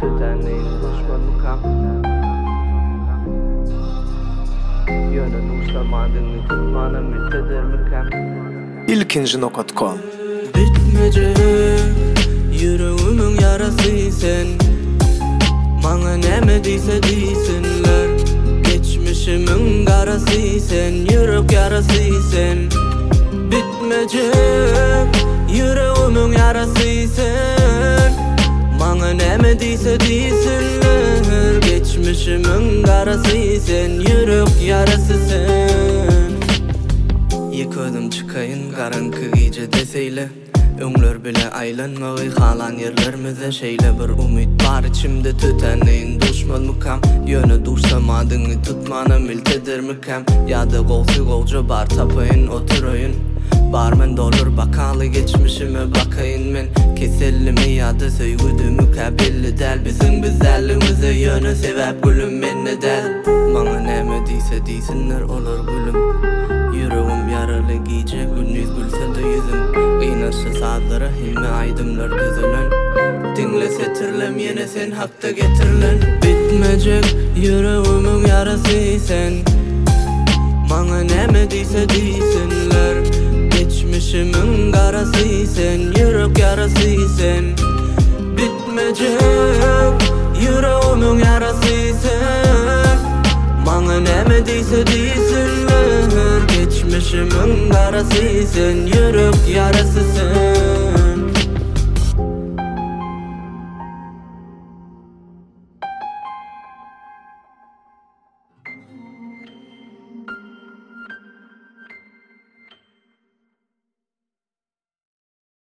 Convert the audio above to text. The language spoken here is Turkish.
tütenliğin düşmanı kam. Yönün uçlamadığını tutmana mütedir mikem. İlkinci.com Bitmeyecek yüreğimin yarası sen. Bana neme deyse deysinler. Geçmişimin karası sen, yürek yarası sen. Bitmeyecek yüreğimin yarası sen. Bana neme deyse deysinler. Geçmişimin karası sen, yürek yarası sen. Yıkıdım çıkayın karanlık gece deseyle. Öňler bile aylanmagy halan yerlerimize şeýle bir umit bar içimde tütenliğin düşman mükam. Yönü duşsamadyňy tutmana miltedir mikem. Ýa-da gowsy gowja bar tapayın oturayın. Barmen dolur bakaly geçmişime bakayın men. Kesellimi ýa-da söýgüdümi kabelli del. Bizim güzellimize yönü sebäp gülüm menne del. Bana näme diýse diýsinler olur gülüm. Yüreğim yaralı gece gündüz gülse de yüzüm. Kıynaşlı saatlara hilmi aydımlar düzülen. Dinlese tirlem yine sen hakta getirilen. Bitmeyecek yüreğimin yarası sen. Bana neme deyse deysinler. Geçmişimin karası sen, yürek yarası sen. Bitmeyecek yüreğimin yarası sen. Bana neme deyse deysinler. Geçmişimin karası sen, yürek yarası sen.